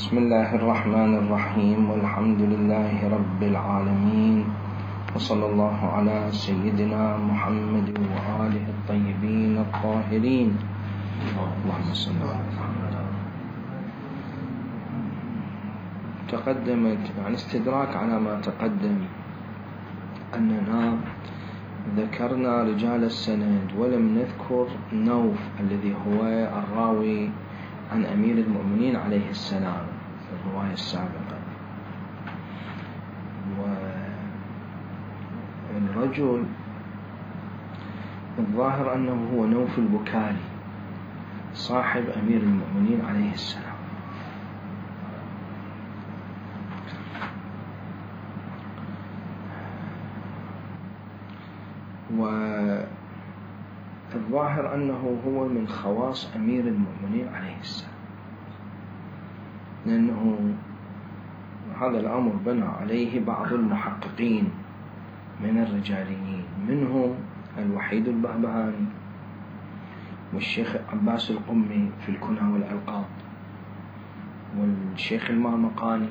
بسم الله الرحمن الرحيم، والحمد لله رب العالمين، وصلى الله على سيدنا محمد وآله الطيبين الطاهرين. اللهم صل على محمد. تقدمت عن استدراك على ما تقدم أننا ذكرنا رجال السند ولم نذكر نوف الذي هو الراوي عن أمير المؤمنين عليه السلام في الرواية السابقة. والرجل الظاهر أنه هو نوف البكالي صاحب أمير المؤمنين عليه السلام. والظاهر أنه هو من خواص أمير المؤمنين عليه السلام، لأنه هذا الأمر بنى عليه بعض المحققين من الرجاليين، منهم الوحيد البهبهاني والشيخ عباس القمي في الكنى والألقاب والشيخ المامقاني،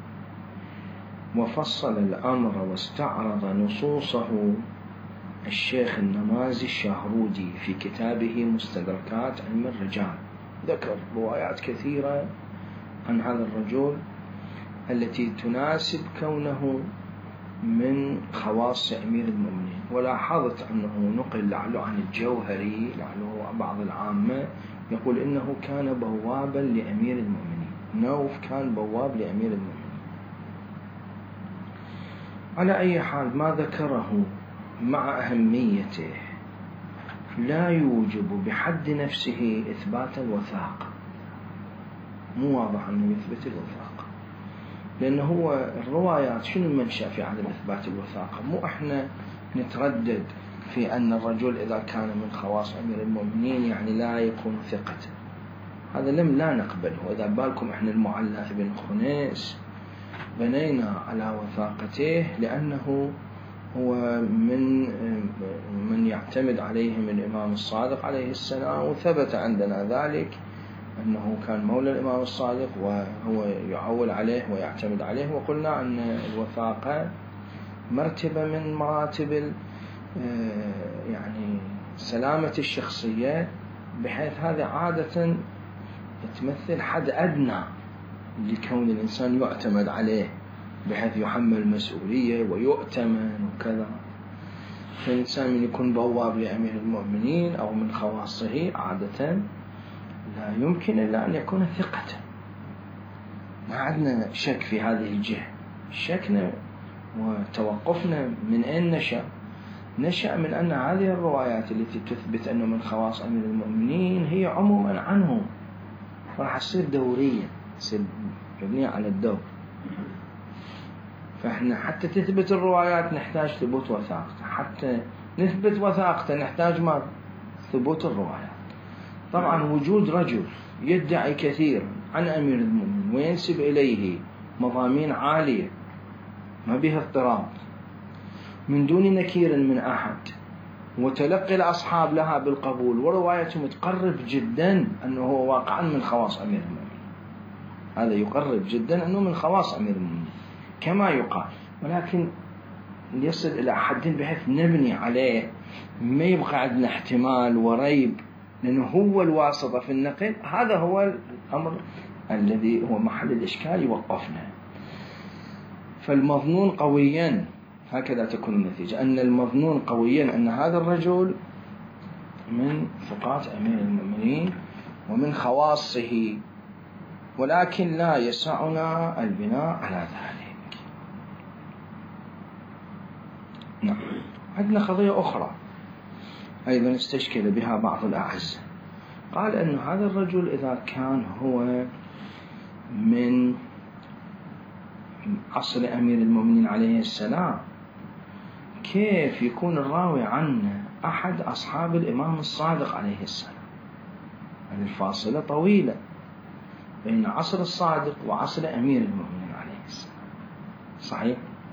وفصل الأمر واستعرض نصوصه الشيخ النمازي الشاهرودي في كتابه مستدركات علم الرجال. ذكر روايات كثيرة عن هذا الرجل التي تناسب كونه من خواص أمير المؤمنين، ولاحظت أنه نقل لعله عن الجوهري، لعله بعض العامة يقول إنه كان بوابا لأمير المؤمنين. نوف كان بواب لأمير المؤمنين. على أي حال ما ذكره مع أهميته لا يوجب بحد نفسه إثبات الوثاقة، مو واضح أنه يثبت الوثاقة، لأنه هو الروايات شنو المنشأ في عدم إثبات الوثاقة؟ مو إحنا نتردد في أن الرجل إذا كان من خواص أمير المؤمنين يعني لا يكون ثقة، هذا لا نقبله. وإذا بالكم إحنا المعلى ابن خنيس بنينا على وثاقته لأنه هو من يعتمد عليهم الإمام الصادق عليه السلام، وثبت عندنا ذلك أنه كان مولى الإمام الصادق وهو يعول عليه ويعتمد عليه. وقلنا أن الوثاقة مرتبة من مراتب يعني سلامة الشخصية، بحيث هذا عادة تمثل حد أدنى لكون الإنسان يعتمد عليه، بحيث يحمل مسؤولية ويؤتمن وكذا. فالإنسان من يكون بواب لأمير المؤمنين أو من خواصه عادة لا يمكن إلا أن يكون ثقة. ما عندنا شك في هذه الجهة. شكنا وتوقفنا من أين نشأ من أن هذه الروايات التي تثبت أنه من خواص أمير المؤمنين هي عموما عنه، فراح تصير دورية، تصير مبنية على الدور. فإحنا حتى تثبت الروايات نحتاج ثبوت وثاقته، حتى نثبت وثاقته نحتاج ما ثبوت الروايات. طبعا وجود رجل يدعي كثير عن أمير المؤمنين وينسب إليه مضامين عالية ما بها اضطراب من دون نكير من أحد، وتلقي الأصحاب لها بالقبول وروايتهم تقرب جدا أنه هو واقعا من خواص أمير المؤمنين، هذا يقرب جدا أنه من خواص أمير المؤمنين كما يقال، ولكن يصل إلى حد بحيث نبني عليه ما يبقى عندنا احتمال وريب، لأنه هو الواسطة في النقل. هذا هو الأمر الذي هو محل الإشكال يوقفنا. فالمظنون قويا هكذا تكون النتيجة، أن المظنون قويا أن هذا الرجل من ثقات أمير المؤمنين ومن خواصه، ولكن لا يسعنا البناء على ذلك. نعم. عندنا قضية أخرى أيضا استشكل بها بعض الأعز، قال أن هذا الرجل إذا كان هو من عصر أمير المؤمنين عليه السلام، كيف يكون الراوي عنه أحد أصحاب الإمام الصادق عليه السلام؟ هذه الفاصلة طويلة بين عصر الصادق وعصر أمير المؤمنين عليه السلام، صحيح؟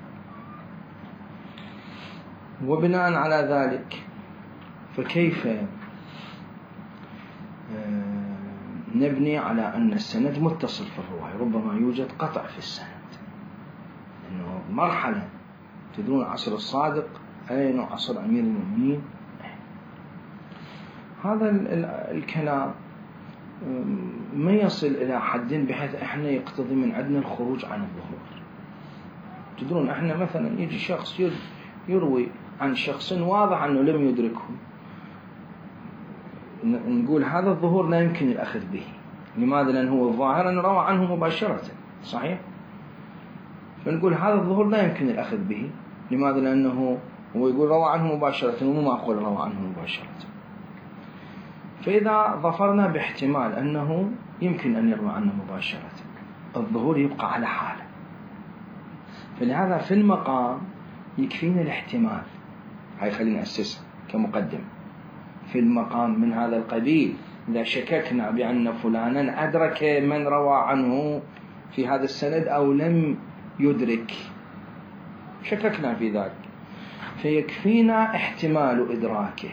وبناء على ذلك فكيف نبني على أن السند متصل في الرواية، ربما يوجد قطع في السند، إنه مرحلة تدرون عصر الصادق أين عصر أمير المؤمنين. هذا الكلام ما يصل إلى حد بحيث إحنا يقتضي من عندنا الخروج عن الظهور. تدرون إحنا مثلا يجي شخص يروي عن شخص واضح أنه لم يدركه، نقول هذا الظهور لا يمكن الأخذ به. لماذا؟ لأنه هو الظاهر أنه روى عنه مباشرة، صحيح؟ فنقول هذا الظهور لا يمكن الأخذ به. لماذا؟ لأنه هو يقول روى عنه مباشرة ومو معقول روى عنه مباشرة. فإذا ظفرنا باحتمال أنه يمكن أن يروى عنه مباشرة، الظهور يبقى على حاله. فلهذا في المقام يكفينا الاحتمال، هاي خلينا نأسسها كمقدم. في المقام من هذا القبيل إذا شككنا بأن فلانا أدرك من روى عنه في هذا السند أو لم يدرك، شككنا في ذلك، فيكفينا احتمال إدراكه.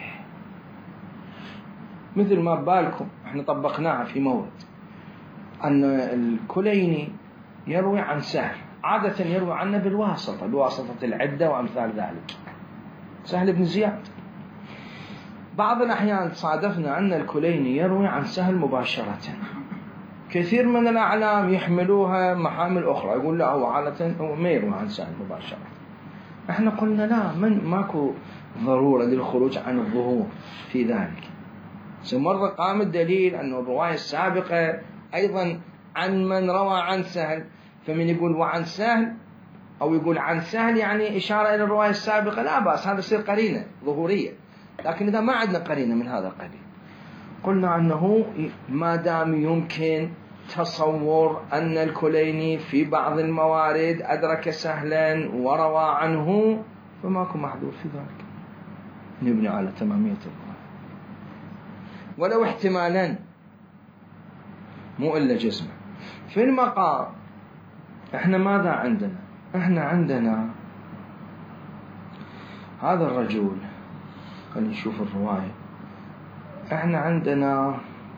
مثل ما بالكم احنا طبقناها في مورد أن الكليني يروي عن سهل، عادة يروي عنه بالواسطة، بواسطة العدة وأمثال ذلك، سهل بن زياد. بعض الأحيان صادفنا أن الكليني يروي عن سهل مباشرة. كثير من الأعلام يحملوها محامل أخرى، يقول لا هو عادة هو ما يروي عن سهل مباشرة. احنا قلنا لا، ماكو ضرورة للخروج عن الظهور في ذلك. مرة قام الدليل أن الرواية السابقة أيضا عن من روى عن سهل، فمن يقول وعن سهل أو يقول عن سهل يعني إشارة إلى الرواية السابقة، لا بأس، هذا يصير قرينة ظهورية. لكن إذا ما عندنا قرينة من هذا القبيل، قلنا أنه ما دام يمكن تصور أن الكليني في بعض الموارد أدرك سهلا وروى عنه فماكو محذور في ذلك، نبني على تمامية الرواية ولو احتمالا مو إلا جزمة. في المقام احنا ماذا عندنا؟ احنا عندنا هذا الرجل، خلينا نشوف الرواية. احنا عندنا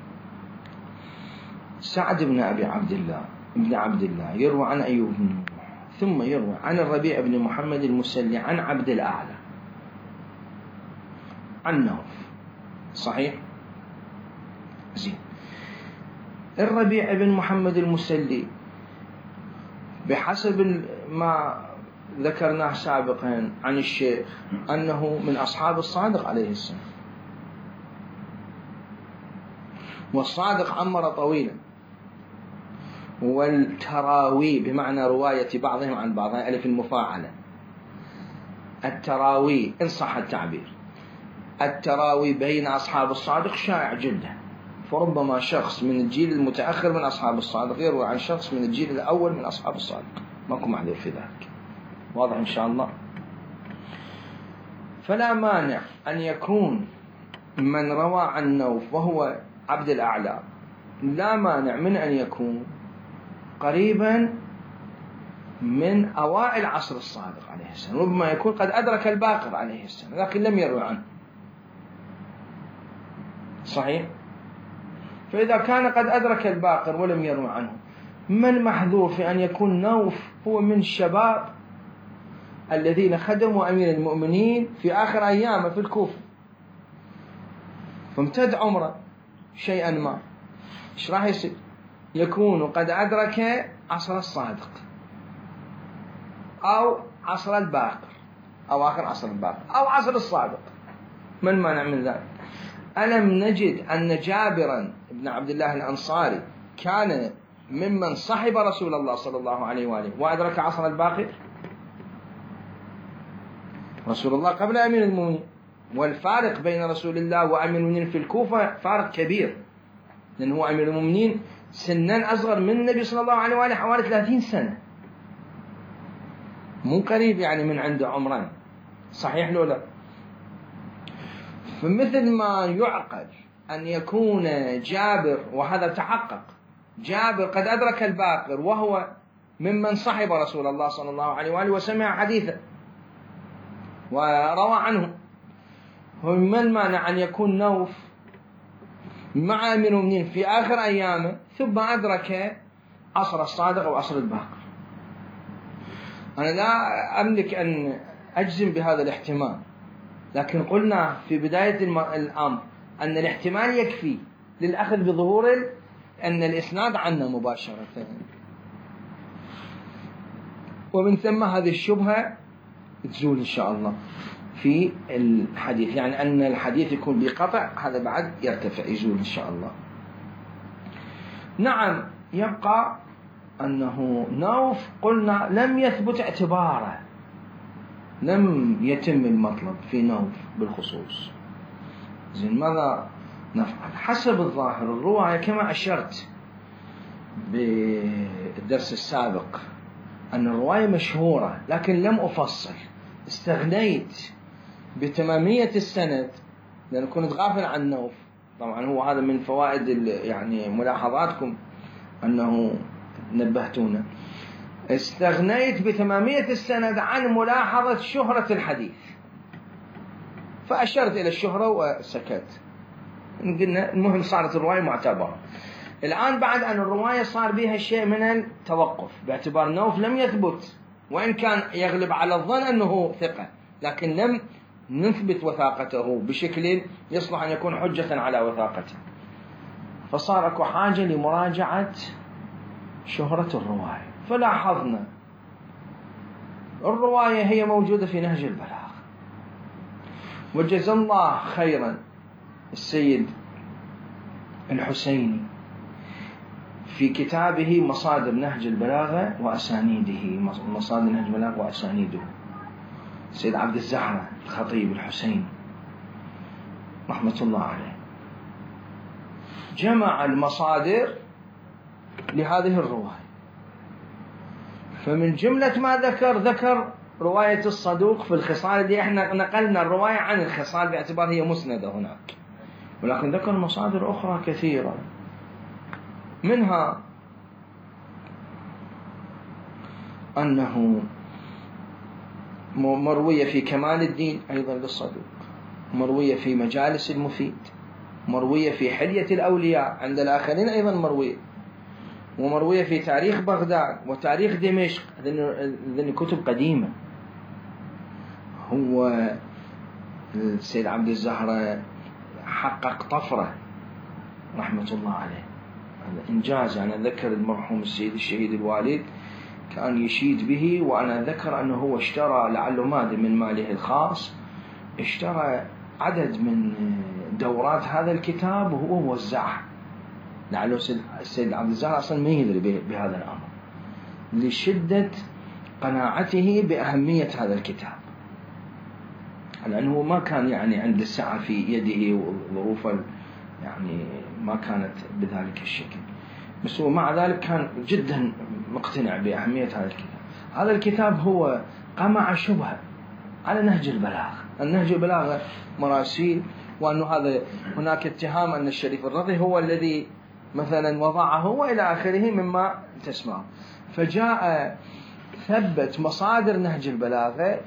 سعد بن أبي عبد الله يروى عن أيوب بن نوح، ثم يروى عن الربيع بن محمد المسلي عن عبد الأعلى عن نوف، صحيح؟ زين. الربيع بن محمد المسلي بحسب ما ذكرناه سابقا عن الشيخ أنه من أصحاب الصادق عليه السلام، والصادق عمر طويلا، والتراوي بمعنى رواية بعضهم عن بعض، ألف المفاعلة، التراوي إن صح التعبير، التراوي بين أصحاب الصادق شائع جدا. فربما شخص من الجيل المتأخر من أصحاب الصادق يروي عن شخص من الجيل الأول من أصحاب الصادق، ماكو معذور في ذلك، واضح إن شاء الله. فلا مانع أن يكون من روى عن نوف وهو عبد الأعلى، لا مانع من أن يكون قريبا من أوائل عصر الصادق عليه السلام، ربما يكون قد أدرك الباقر عليه السلام لكن لم يروي عنه، صحيح؟ فإذا كان قد أدرك الباقر ولم يروي عنه، من محذور في أن يكون نوف هو من الشباب الذين خدموا أمير المؤمنين في آخر أيامه في الكوفة، فامتد عمره شيئا ما، إيش راح يصير؟ يكون قد أدرك عصر الصادق أو عصر الباقر أو آخر عصر الباقر أو عصر الصادق، من مانع من ذلك؟ ألم نجد أن جابرا بن عبد الله الأنصاري كان ممن صحب رسول الله صلى الله عليه وآله وأدرك عصر الباقر؟ رسول الله قبل أمير المؤمنين، والفارق بين رسول الله وأمير المؤمنين في الكوفة فارق كبير، لأنه أمير المؤمنين سنا أصغر من النبي صلى الله عليه وآله حوالي 30 سنة، مو قريب يعني من عنده عمران، صحيح لو لا؟ فمثل ما يعقل أن يكون جابر، وهذا تحقق، جابر قد أدرك الباقر وهو ممن صحب رسول الله صلى الله عليه وآله وسمع حديثه وروى عنه، ومن المانع أن يكون نوف مع أمير المؤمنين في آخر أيامه، ثم أدرك عصر الصادق أو عصر الباقر. أنا لا أملك أن أجزم بهذا الاحتمال، لكن قلنا في بداية الأمر أن الاحتمال يكفي للأخذ بظهور أن الإسناد عنا مباشرة، ومن ثم هذه الشبهة تزول إن شاء الله في الحديث، يعني أن الحديث يكون بقطع، هذا بعد يرتفع يزول إن شاء الله. نعم، يبقى أنه نوف قلنا لم يثبت اعتباره، لم يتم المطلب في نوف بالخصوص. زين، ماذا نفعل؟ حسب الظاهر الرواية كما أشرت بالدرس السابق أن الرواية مشهورة، لكن لم أفصل، استغنيت بتمامية السند لأن كنت غافل عن نوف. طبعا هو هذا من فوائد يعني ملاحظاتكم أنه نبهتونا. استغنيت بتمامية السند عن ملاحظة شهرة الحديث، فأشرت إلى الشهرة وسكت. قلنا المهم صارت الرواية معتبرة. الآن بعد أن الرواية صار بها شيء من التوقف باعتبار نوف لم يثبت، وإن كان يغلب على الظن أنه ثقة، لكن لم نثبت وثاقته بشكل يصلح أن يكون حجة على وثاقته، فصار أكو حاجة لمراجعة شهرة الرواية. فلاحظنا الرواية هي موجودة في نهج البلاغة، وجزا الله خيرا السيد الحسيني في كتابه مصادر نهج البلاغة وأسانيده، مصادر نهج البلاغة وأسانيده، السيد عبد الزهرة الخطيب الحسيني رحمة الله عليه، جمع المصادر لهذه الرواية. فمن جملة ما ذكر رواية الصدوق في الخصال، اللي احنا نقلنا الرواية عن الخصال باعتبار هي مسندة هناك، ولكن ذكر مصادر أخرى كثيرة، منها أنه مروية في كمال الدين أيضا للصدوق، مروية في مجالس المفيد، مروية في حلية الأولياء عند الآخرين أيضا مروية، ومروية في تاريخ بغداد وتاريخ دمشق. هذه كتب قديمة. هو السيد عبد الزهرة حقق طفرة رحمة الله عليه، هذا إنجاز. أنا أذكر المرحوم السيد الشهيد الوالد كان يشيد به، وأنا أذكر أنه هو اشترى لعله مادة من ماله الخاص، اشترى عدد من دورات هذا الكتاب وهو وزعها، لعله السيد عبد الزهرة أصلا ما يدري بهذا الأمر لشدة قناعته بأهمية هذا الكتاب، لأنه ما كان يعني عند السعة في يده وظروف يعني ما كانت بذلك الشكل، بس هو مع ذلك كان جدا مقتنع بأهمية هذا الكتاب. هذا الكتاب هو قمع شبهة على نهج البلاغة. النهج البلاغة مراسيل، وأنه هذا هناك اتهام أن الشريف الرضي هو الذي مثلا وضعه وإلى آخره مما تسمع. فجاء ثبت مصادر نهج البلاغة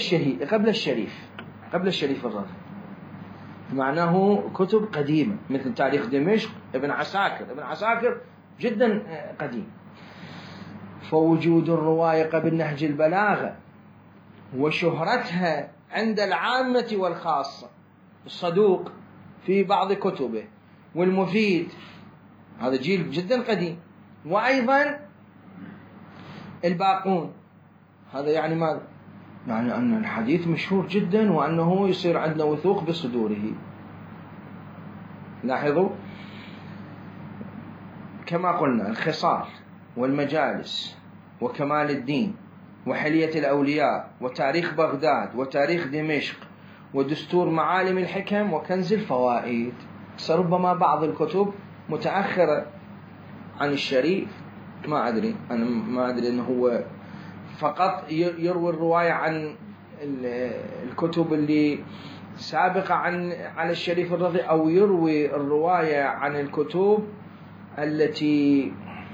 قبل الشريف الرضي، معناه كتب قديمة مثل تاريخ دمشق ابن عساكر جدا قديم. فوجود الرواية قبل نهج البلاغة وشهرتها عند العامة والخاصة، الصدوق في بعض كتبه والمفيد، هذا جيل جدا قديم، وأيضا الباقون، هذا يعني ماذا؟ يعني أن الحديث مشهور جدا وأنه يصير عندنا وثوق بصدوره. لاحظوا كما قلنا الخصال والمجالس وكمال الدين وحلية الأولياء وتاريخ بغداد وتاريخ دمشق ودستور معالم الحكم وكنز الفوائد. ربما بعض الكتب متأخرة عن الشريف، ما أدري أنه هو فقط يروي الرواية عن الكتب اللي سابقة على الشريف الرضي، أو يروي الرواية عن الكتب التي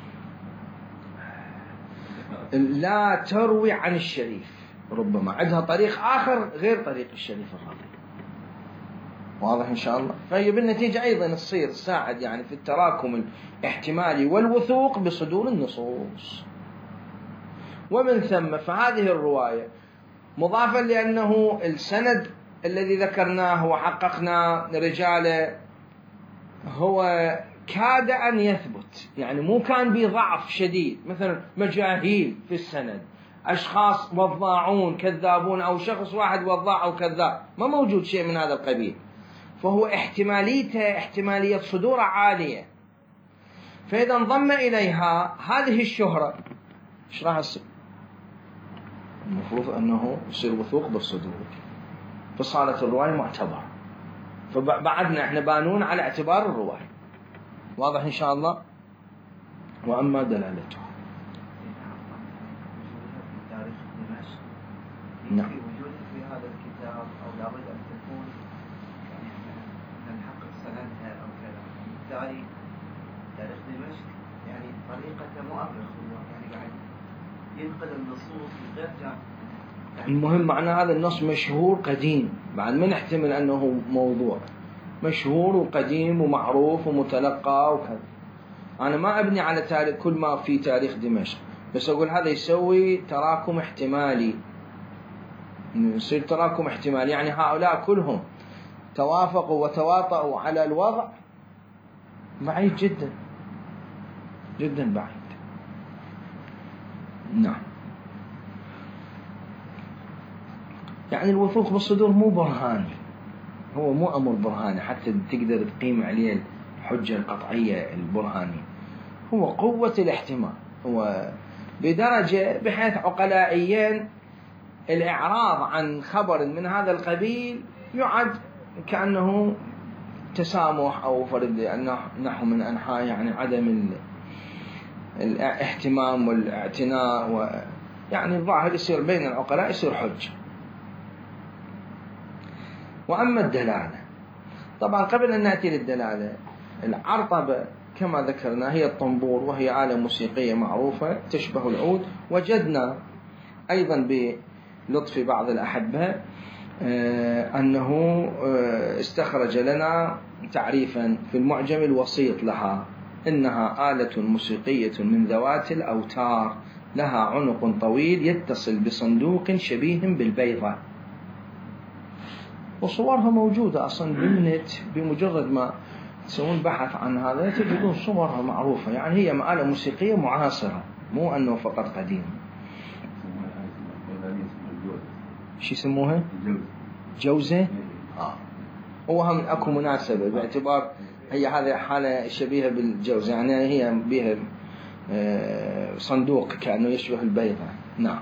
لا تروي عن الشريف، ربما عندها طريق آخر غير طريق الشريف الرضي. واضح إن شاء الله. فهي بالنتيجة أيضا تصير تساعد يعني في التراكم الاحتمالي والوثوق بصدور النصوص. ومن ثم فهذه الرواية مضافا لأنه السند الذي ذكرناه وحققنا رجاله هو كاد أن يثبت، يعني مو كان بضعف شديد، مثلا مجاهيل في السند، أشخاص وضاعون كذابون، أو شخص واحد وضاع أو كذاب، ما موجود شيء من هذا القبيل. فهو احتماليته احتمالية صدور عالية. فإذا انضم إليها هذه الشهرة، إيش راح يصير؟ المفروض أنه يصير وثوق بالصدور، فصارت الرواية معتبرة. فبعدنا احنا بانون على اعتبار الرواية. واضح إن شاء الله. وأما دلالته تاريخ دمشق نعم في وجودها في هذا الكتاب، أو لابد أن تكون يعني نحقق سندها أو كذا. بالتالي تاريخ دمشق يعني طريقة مؤرخ، يعني قاعد ينقل النصوص من غير جامع. المهم معنى هذا النص مشهور قديم، بعد ما نحتمل أنه موضوع مشهور وقديم ومعروف ومتلقى وكذا. أنا ما أبني على تاريخ كل ما في تاريخ دمشق، بس أقول هذا يسوي تراكم احتمالي، يصير تراكم احتمالي، يعني هؤلاء كلهم توافقوا وتواطؤوا على الوضع. بعيد جدا جدا بعيد. نعم. يعني الوثوق بالصدور مو برهاني، هو مو أمر برهاني حتى تقدر تقيم عليه الحجة القطعية البرهانية. هو قوة الاحتمال، هو بدرجة بحيث عقلائيين الإعراض عن خبر من هذا القبيل يعد كأنه تسامح أو فرد نحو من أنحاء يعني عدم الاهتمام والاعتناء، يعني الظاهر يصير بين العقلاء يصير حجة. وأما الدلالة، طبعا قبل أن نأتي للدلالة، العرطبة كما ذكرنا هي الطنبور، وهي آلة موسيقية معروفة تشبه العود. وجدنا أيضا بلطف بعض الأحبة أنه استخرج لنا تعريفا في المعجم الوسيط لها: إنها آلة موسيقية من ذوات الأوتار، لها عنق طويل يتصل بصندوق شبيه بالبيضة. وصورها موجودة أصلا بالنت، بمجرد ما تسوون بحث عن هذا تجدون صورها معروفة. يعني هي آلة موسيقية معاصرة، مو أنه فقط قديم. شو يسموها؟ جوزة. هو هم أكو مناسبة باعتبار هي هذه حالة شبيهة بالجوزة، يعني هي بها صندوق كأنه يشبه البيضة. نعم.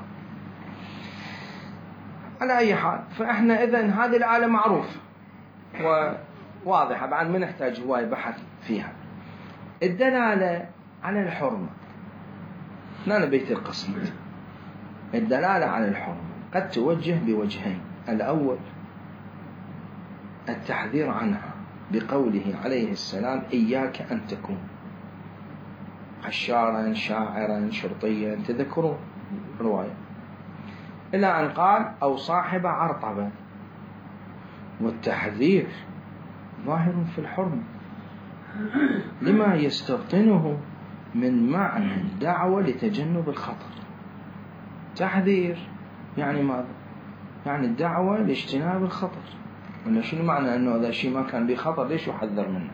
على أي حال، فإحنا إذن هذه الآلة معروفة وواضحة، بعد ما نحتاج هواي بحث فيها. الدلالة على الحرمة، هنا بيت القصيدة. الدلالة على الحرمة قد توجه بوجهين: الأول التحذير عنها بقوله عليه السلام: إياك أن تكون عشارا شاعرا شرطيا، تذكرون رواية، إلى أن قال: أو صاحب عرطبة. والتحذير ظاهر في الحرمة لما يستبطنه من معنى الدعوة لتجنب الخطر. تحذير يعني ماذا؟ يعني الدعوة لاجتناب الخطر. ولا شنو معنى أنه هذا الشيء ما كان به خطر ليش يحذر منه؟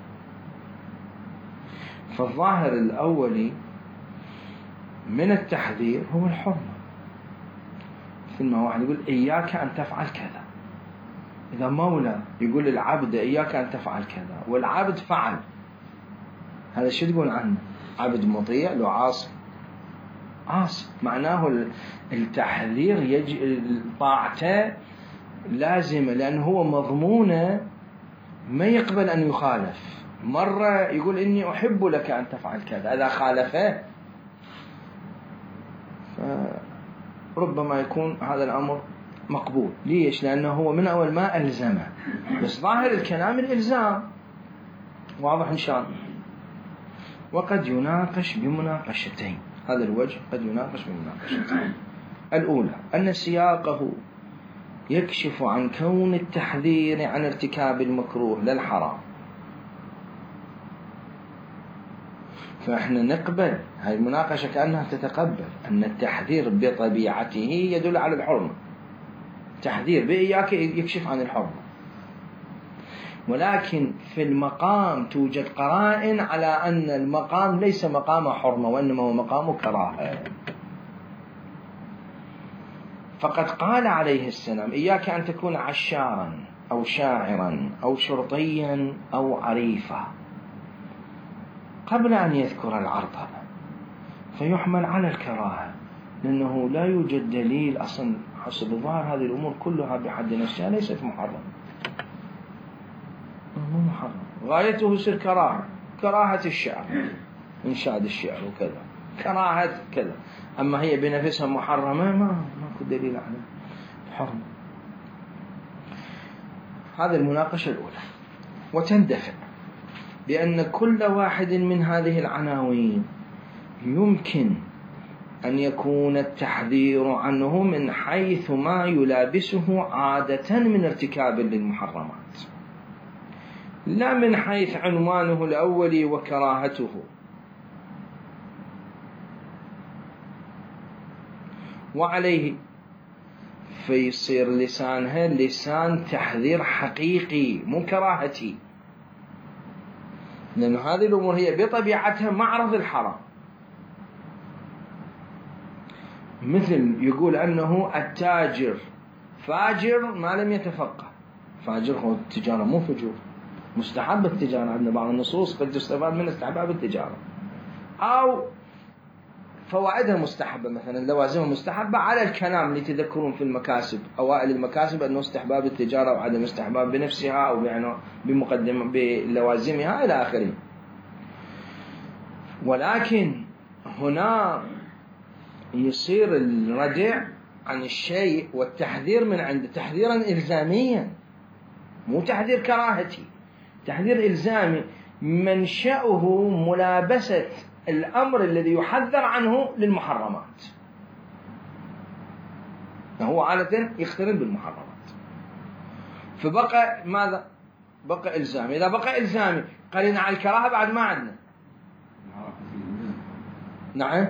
فالظاهر الأولي من التحذير هو الحرمة. مثل ما واحد يقول: إياك أن تفعل كذا. إذا مولى يقول للعبد: إياك أن تفعل كذا، والعبد فعل، هذا شو تقول عنه؟ عبد مطيع لو عاصي؟ عاصي. معناه التحذير طاعته لازمة، لأنه هو مضمونة ما يقبل أن يخالف. مرة يقول: إني أحب لك أن تفعل كذا، إذا خالفه فربما يكون هذا الأمر مقبول. ليش؟ لأنه هو من أول ما ألزمه، بس ظاهر الكلام الإلزام. واضح إن شاء الله. وقد يناقش بمناقشتين، هذا الوجه قد يناقش بمناقشتين. الأولى أن سياقه يكشف عن كون التحذير عن ارتكاب المكروه للحرام. فإحنا نقبل هاي المناقشة كأنها تتقبل أن التحذير بطبيعته يدل على الحرمة، تحذير بإياك يكشف عن الحرمة، ولكن في المقام توجد قرائن على أن المقام ليس مقام حرمة وإنما هو مقام كراهة. فقد قال عليه السلام: إياك أن تكون عشارا أو شاعرا أو شرطيا أو عريفا، قبل أن يذكر العرض، فيحمل على الكراهة، لأنه لا يوجد دليل أصلا حسب الظاهر هذه الأمور كلها بحد نفسها ليست محرمة، مو محرم، غايته يصير كراهة الشعر، إنشاد الشعر وكذا، كراهة كذا، أما هي بنفسها محرمة ماكو دليل على الحرمة. هذه المناقشة الأولى. وتندفع بأن كل واحد من هذه العناوين يمكن أن يكون التحذير عنه من حيث ما يلابسه عادة من ارتكاب للمحرمات، لا من حيث عنوانه الأولي وكراهته. وعليه فيصير لسانها لسان تحذير حقيقي مو كراهتي، لأن هذه الأمور هي بطبيعتها معرض الحرام. مثل يقول أنه التاجر فاجر ما لم يتفقه، فاجر هو التجارة مو فجور، مستحب التجارة، عندنا بعض النصوص قد تستفاد من استحباب التجارة أو فوائدها مستحبة، مثلا لوازمها مستحبة على الكلام اللي تذكرون في المكاسب، أوائل المكاسب أنه استحباب التجارة وعدم استحباب بنفسها أو بمقدمة بلوازمها إلى آخره. ولكن هنا يصير الردع عن الشيء والتحذير من عنده تحذيرا إلزاميا، مو تحذير كراهتي، تحذير إلزامي منشأه ملابسة الأمر الذي يحذر عنه للمحرمات، هو عادة يقترن بالمحرمات، فبقى ماذا؟ بقى إلزامي. إذا بقى إلزامي قرين على الكراهة بعد ما عندنا. نعم،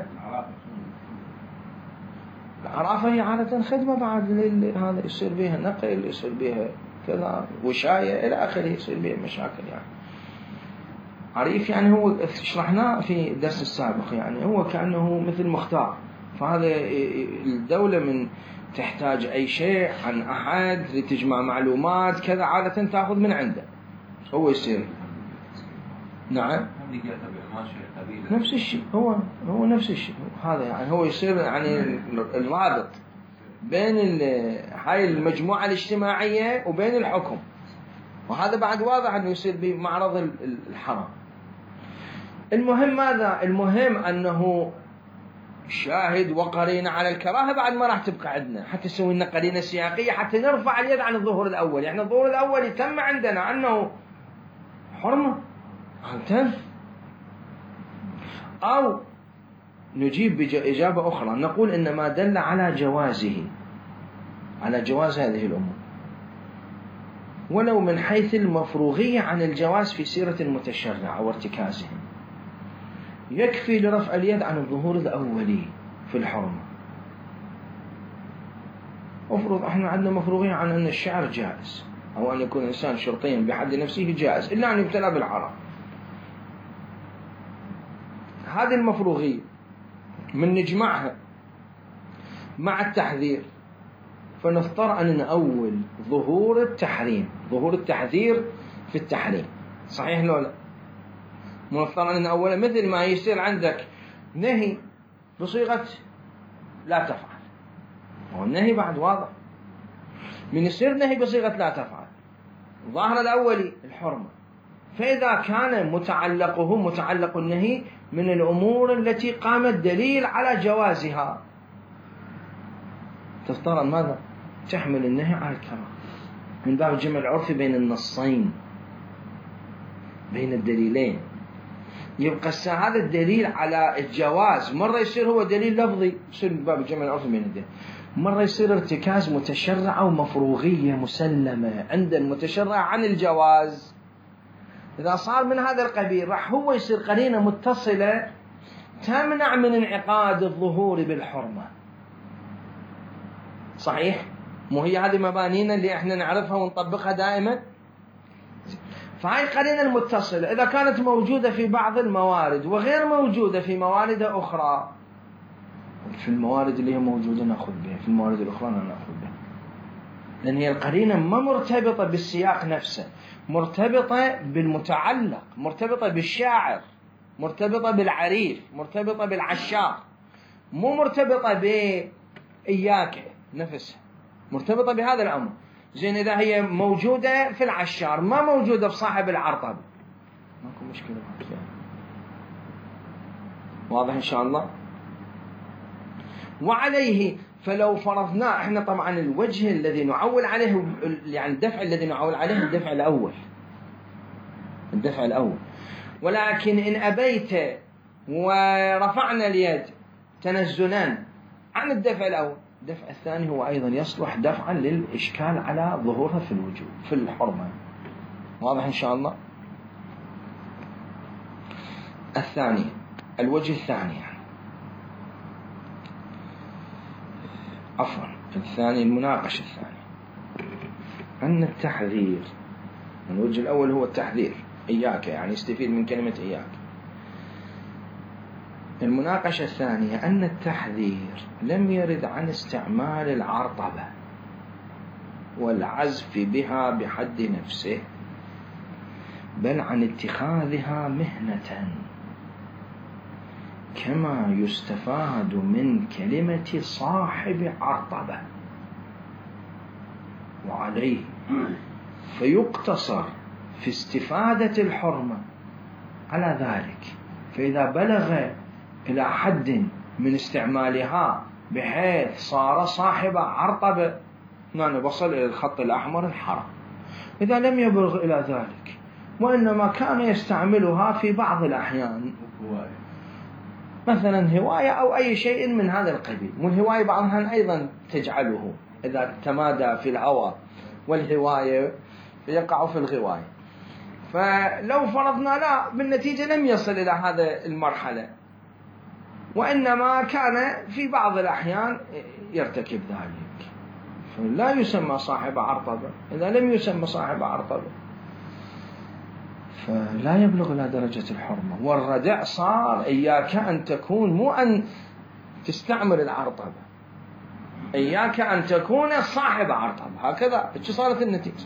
العرافة هي عادة خدمة بعد هذا يصير بها نقل، يصير بها كذا وشاية إلى آخره، يصير بها مشاكل. يعني عريف يعني هو شرحناه في الدرس السابق، يعني هو كأنه مثل مختار، فهذا الدولة من تحتاج أي شيء عن أحد لتجمع معلومات كذا عادة تأخذ من عنده، هو يصير. نعم، نفس الشيء، هو نفس الشيء هذا، يعني هو يصير يعني الرابط بين هاي المجموعة الاجتماعية وبين الحكم، وهذا بعد واضح أنه يصير بمعرض الحرام. المهم ماذا؟ المهم أنه شاهد وقرينة على الكراهة بعد ما راح تبقى عندنا، حتى نسوي لنا قرينة سياقية حتى نرفع اليد عن الظهور الأول. يعني الظهور الأول يتم عندنا أنه حرمة، أو نجيب بإجابة أخرى نقول إن ما دل على جوازه، على جواز هذه الأمور، ولو من حيث المفروغية عن الجواز في سيرة المتشرع وارتكازه، يكفي لرفع اليد عن الظهور الأولي في الحرمة. أفرض احنا عندنا مفروغية عن أن الشعر جائز، أو أن يكون إنسان شرطيا بحد نفسه جائز إلا أن يبتلى بالحرام. هذه المفروغية من نجمعها مع التحذير، فنضطر أن نأول ظهور التحريم، ظهور التحذير في التحريم، صحيح لو لا؟ مضطر أن نأوله، مثل ما يصير عندك نهي بصيغة لا تفعل، والنهي بعد واضح، من يصير نهي بصيغة لا تفعل ظاهر الأولي الحرمة، فإذا كان متعلق النهي من الأمور التي قام الدليل على جوازها، تفترض ماذا؟ تحمل النهي على الكراهة من باب الجمع العرفي بين النصين، بين الدليلين. يبقى هذا الدليل على الجواز مرة يصير هو دليل لفظي، يصير من باب الجمع العرفي بين الدليل، مرة يصير ارتكاز متشرعة ومفروغية مسلمة عند المتشرع عن الجواز. إذا صار من هذا القبيل راح هو يصير قرينة متصلة تمنع من انعقاد الظهور بالحرمة. صحيح؟ مو هي هذه مبانينا اللي احنا نعرفها ونطبقها دائما؟ فهاي القرينة المتصلة إذا كانت موجودة في بعض الموارد وغير موجودة في موارد أخرى، في الموارد اللي هي موجودة نأخذ بها، في الموارد الأخرى لا نأخذ بها، لأن هي القرينة ما مرتبطة بالسياق نفسه، مرتبطة بالمتعلق، مرتبطة بالشاعر، مرتبطة بالعريف، مرتبطة بالعشار، مو مرتبطة بإياك نفسها، مرتبطة بهذا الأمر. زين إذا هي موجودة في العشار ما موجودة في صاحب العرطب ماكو مشكلة. واضح إن شاء الله؟ وعليه فلو فرضنا احنا طبعا الوجه الذي نعول عليه، يعني الدفع الذي نعول عليه الدفع الأول، ولكن إن أبيت ورفعنا اليد تنزلا عن الدفع الأول، الدفع الثاني هو أيضا يصلح دفعا للإشكال على ظهورها في الوجوب في الحرمة. واضح إن شاء الله؟ الثاني، الوجه الثاني الثاني المناقشة الثاني أن التحذير، الوجه الأول هو التحذير إياك، يعني يستفيد من كلمة إياك. المناقشة الثانية أن التحذير لم يرد عن استعمال العرطبة والعزف بها بحد نفسه، بل عن اتخاذها مهنة، كما يستفاد من كلمة صاحب عرطبة، وعليه فيقتصر في استفادة الحرمة على ذلك. فإذا بلغ إلى حد من استعمالها بحيث صار صاحب عرطبة، هنا وصل إلى الخط الأحمر الحرام. إذا لم يبلغ إلى ذلك وإنما كان يستعملها في بعض الأحيان، مثلا هواية أو أي شيء من هذا القبيل، والهواية بعضها أيضا تجعله إذا تمادى في الهوى والهواية يقع في الغواية. فلو فرضنا لا بالنتيجة لم يصل إلى هذا المرحلة، وإنما كان في بعض الأحيان يرتكب ذلك، فلا يسمى صاحب عرطبة. إذا لم يسمى صاحب عرطبة فلا يبلغ إلى درجة الحرمة. والردع صار إياك أن تكون، مو أن تستعمل العرطبة، إياك أن تكون صاحب عرطبة، هكذا صارت النتيجة.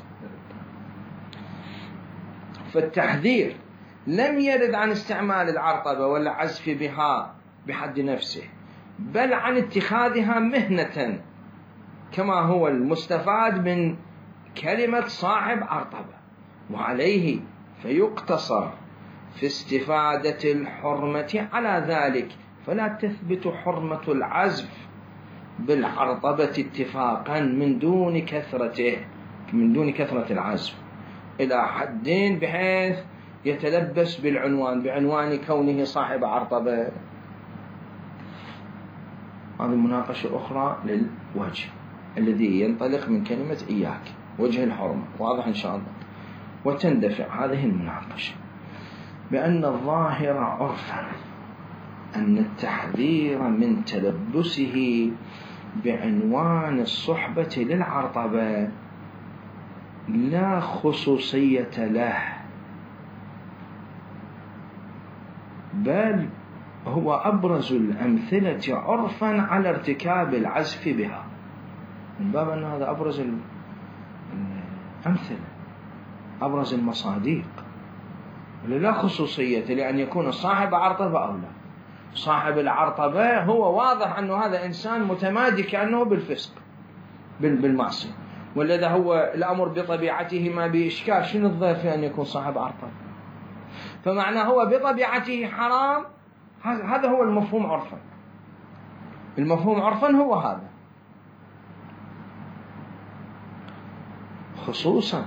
فالتحذير لم يرد عن استعمال العرطبة ولا عزف بها بحد نفسه، بل عن اتخاذها مهنة، كما هو المستفاد من كلمة صاحب عرطبة. وعليه فيقتصر في استفادة الحرمة على ذلك، فلا تثبت حرمة العزف بالعرطبة اتفاقا من دون كثرة العزف إلى حدين بحيث يتلبس بعنوان كونه صاحب عرطبة. هذه مناقشة أخرى للوجه الذي ينطلق من كلمة إياك، وجه الحرمة. واضح إن شاء الله؟ وتندفع هذه المناقشة بأن الظاهر عرفا أن التحذير من تلبسه بعنوان الصحبة للعرطبة لا خصوصية له، بل هو أبرز الأمثلة عرفا على ارتكاب العزف بها، من باب أن هذا أبرز الأمثلة، أبرز المصادق، لا خصوصية لأن يكون صاحب عرطبة أو لا. صاحب العرطبة هو واضح أنه هذا إنسان متمادي كأنه بالفسق بالمعصية، ولذا هو الأمر بطبيعته ما بإشكال، شنو الضير في أن يكون صاحب عرطبة؟ فمعنى هو بطبيعته حرام. هذا هو المفهوم عرفا. المفهوم عرفا هو هذا، خصوصا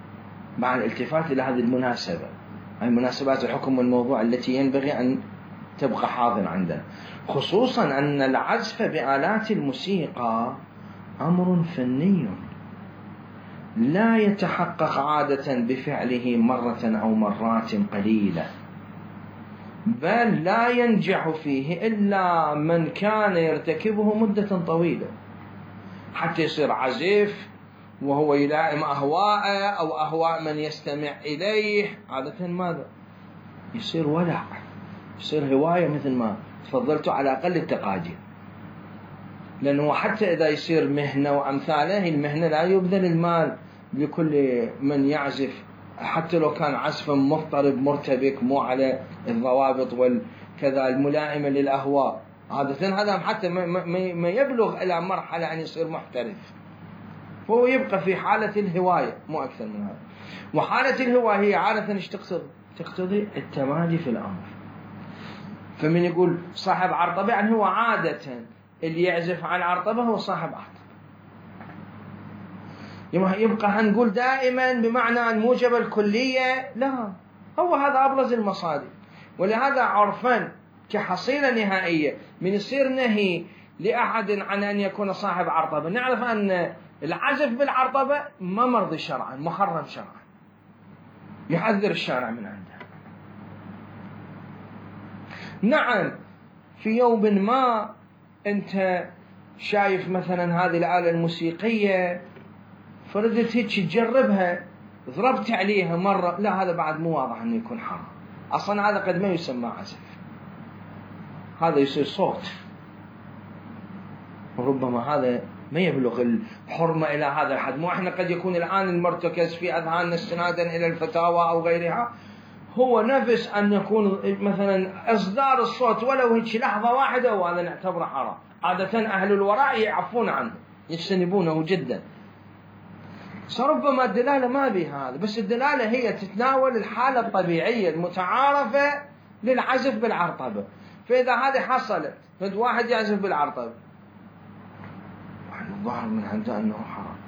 مع الالتفات إلى هذه المناسبة، أي مناسبات الحكم والموضوع التي ينبغي أن تبقى حاضر عندنا، خصوصا أن العزف بآلات الموسيقى أمر فني لا يتحقق عادة بفعله مرة أو مرات قليلة، بل لا ينجح فيه إلا من كان يرتكبه مدة طويلة حتى يصير عزف وهو يلائم أهواءه أو أهواء من يستمع إليه. عادة ماذا يصير؟ ولع، يصير هواية مثل ما تفضلت على أقل التقادير. لأنه حتى إذا يصير مهنة وأمثاله، المهنة لا يبذل المال لكل من يعزف، حتى لو كان عزفا مضطرب مرتبك مو على الضوابط والكذا الملائمة للأهواء. عادة هذا حتى ما يبلغ إلى مرحلة أن يصير محترف، هو يبقى في حالة الهواية مو أكثر من هذا. وحالة الهواية هي عادة ايش تقتضي التمادي في الأمر. فمن يقول صاحب عرطبة يعني هو عادة اللي يعزف على العرطبة هو صاحب عرطبة. يبقى هنقول دائما بمعنى الموجبة الكلية؟ لا، هو هذا أبرز المصادر. ولهذا عرفا كحصيلة نهائية من يصير نهي لأحد عن أن يكون صاحب عرطبة، نعرف أن العزف بالعرطبة ما مرضي شرعا، محرم شرعا، يحذر الشارع من عنده. نعم في يوم ما أنت شايف مثلا هذه الآلة الموسيقية فردت هيك تجربها، ضربت عليها مرة، لا هذا بعد مو واضح أنه يكون حرام أصلا، هذا قد ما يسمى عزف، هذا يصير صوت، وربما هذا ما يبلغ الحرمة إلى هذا الحد. مو إحنا قد يكون الآن المرتكز في أذهاننا استنادا إلى الفتاوى أو غيرها هو نفس أن يكون مثلا إصدار الصوت ولو هيك لحظة واحدة وهذا نعتبره حرام. عادة أهل الوراء يعفون عنه، يجتنبونه جدا. فربما الدلالة ما بها هذا، بس الدلالة هي تتناول الحالة الطبيعية المتعارفة للعزف بالعرطبة. فإذا هذه حصلت واحد يعزف بالعرطبة الظاهر من عنده أنه حرام.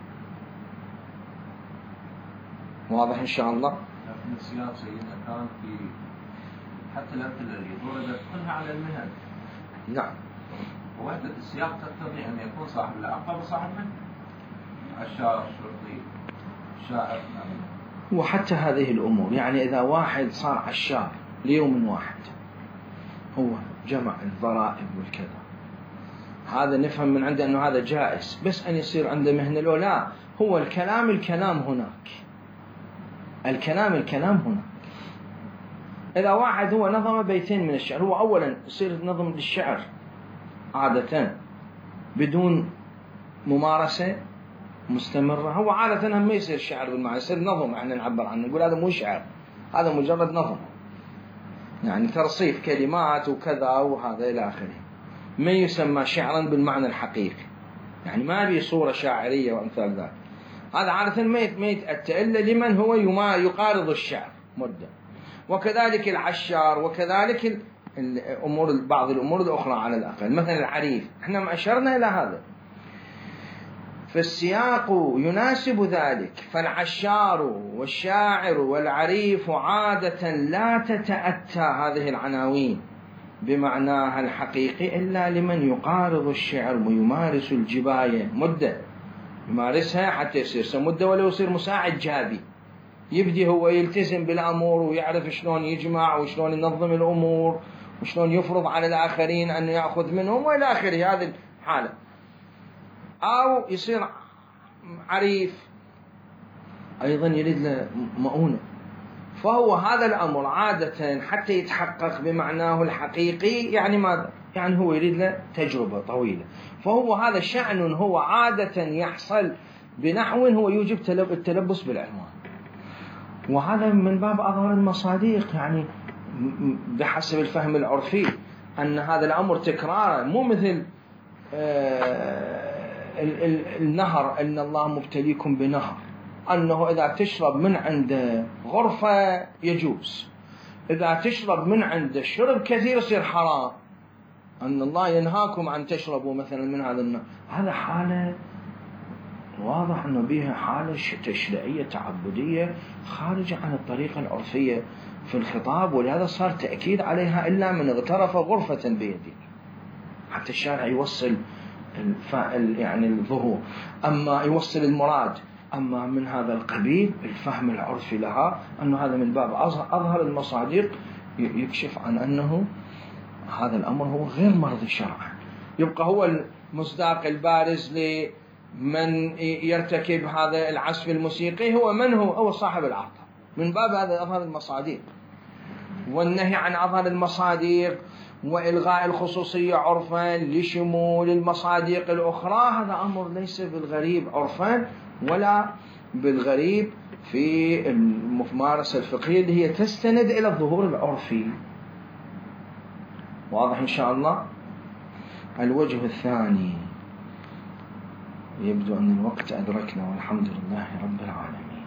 واضح إن شاء الله؟ لكن السياق سيدنا كان في حتى الأمثلة اللي ضربت كلها على المهن. نعم. ووحدة السياق تقتضي أن يكون صاحب العقبة صاحب مهنة، عشار، شرطي، شاعر. وحتى هذه الأمور يعني إذا واحد صار عشار ليوم واحد هو جمع الضرائب والكذا، هذا نفهم من عنده أنه هذا جائز، بس أن يصير عنده مهنة لو لا. هو الكلام هناك، الكلام هناك. إذا واحد هو نظم بيتين من الشعر، هو أولا يصير نظم للشعر عادة بدون ممارسة مستمرة، هو عادة ما يصير شعر بالمعنى، يصير نظم احنا نعبر عنه، نقول هذا مو شعر، هذا مجرد نظم، يعني ترصيف كلمات وكذا وهذا إلى آخره، ما يسمى شعرا بالمعنى الحقيقي، يعني ما بي صورة شاعرية وأمثال ذلك. هذا عادة ما يتأتى إلا لمن هو يقارض الشعر مدة. وكذلك العشار، وكذلك الأمور، بعض الأمور الأخرى على الأقل، مثلا العريف، احنا ما أشرنا إلى هذا، فالسياق يناسب ذلك. فالعشار والشاعر والعريف عادة لا تتأتى هذه العناوين بمعناها الحقيقي إلا لمن يقارض الشعر ويمارس الجباية مدة، يمارسها حتى يصير مدة، ولو يصير مساعد جابي، يبدي هو يلتزم بالأمور ويعرف شلون يجمع وشلون ينظم الأمور وشلون يفرض على الآخرين أن يأخذ منهم وإلى آخره. هذه الحالة. أو يصير عريف أيضا يريد له مؤونة، فهو هذا الأمر عادة حتى يتحقق بمعناه الحقيقي يعني ماذا؟ يعني هو يريد له تجربة طويلة، فهو هذا شأن هو عادة يحصل بنحو هو يوجب التلبس بالعنوان. وهذا من باب أظهر المصادق، يعني بحسب الفهم العرفي أن هذا الأمر تكراره، مو مثل النهر، أن الله مبتليكم بنهر، أنه إذا تشرب من عند غرفة يجوز، إذا تشرب من عند شرب كثير يصير حرام، أن الله ينهاكم عن تشربوا مثلا من هذا النهر. هذا حالة واضح أنه بها حالة تشريعية تعبدية خارجة عن الطريقة العرفية. في الخطاب، ولهذا صار تأكيد عليها إلا من اغترف غرفة بيده، حتى الشارع يوصل يعني الظهور، أما يوصل المراد. أما من هذا القبيل الفهم العرفي لها أنه هذا من باب أظهر المصادق يكشف عن أنه هذا الأمر هو غير مرضي شرعا. يبقى هو المصداق البارز لمن يرتكب هذا العزف الموسيقي هو من هو صاحب العطاء، من باب هذا أظهر المصادق. والنهي عن أظهر المصادق وإلغاء الخصوصية عرفا لشمول المصادق الأخرى هذا أمر ليس بالغريب عرفا ولا بالغريب في الممارسة الفقهية اللي هي تستند إلى الظهور العرفي. واضح إن شاء الله. الوجه الثاني، يبدو أن الوقت أدركنا والحمد لله رب العالمين.